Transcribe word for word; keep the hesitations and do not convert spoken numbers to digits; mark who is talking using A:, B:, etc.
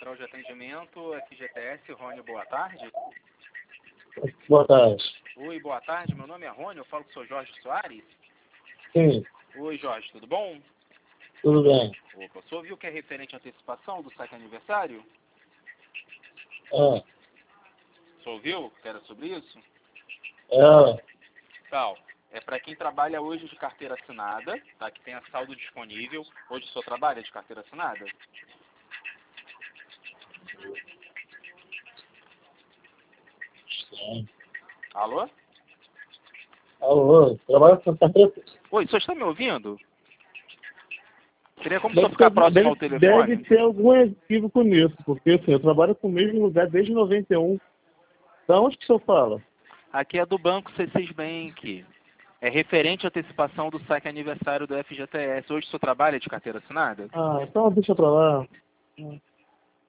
A: Central de Atendimento, F G T S, Rony, boa tarde.
B: Boa tarde.
A: Oi, boa tarde, meu nome é Rony, eu falo com o senhor Jorge Soares.
B: Sim,
A: Oi, Jorge, tudo bom?
B: tudo bem.
A: Opa, o senhor viu que é referente à antecipação do saque aniversário?
B: Ah,
A: O senhor viu que era sobre isso?
B: é,
A: Tal, é para quem trabalha hoje de carteira assinada, tá? Que tenha saldo disponível. Hoje o senhor trabalha de carteira assinada?
B: sim.
A: Alô?
B: Alô, trabalho com carteira.
A: Oi, o senhor está me ouvindo? Seria como se eu
B: Deve
A: ficar
B: ter,
A: próximo ao
B: deve, deve
A: telefone?
B: ter algum equívoco nisso, porque assim, eu trabalho com o mesmo lugar desde noventa e um. Da onde que o senhor fala?
A: Aqui é do Banco C seis Bank. É referente à antecipação do saque aniversário do F G T S. Hoje o senhor trabalha de carteira assinada?
B: Ah, então deixa pra lá.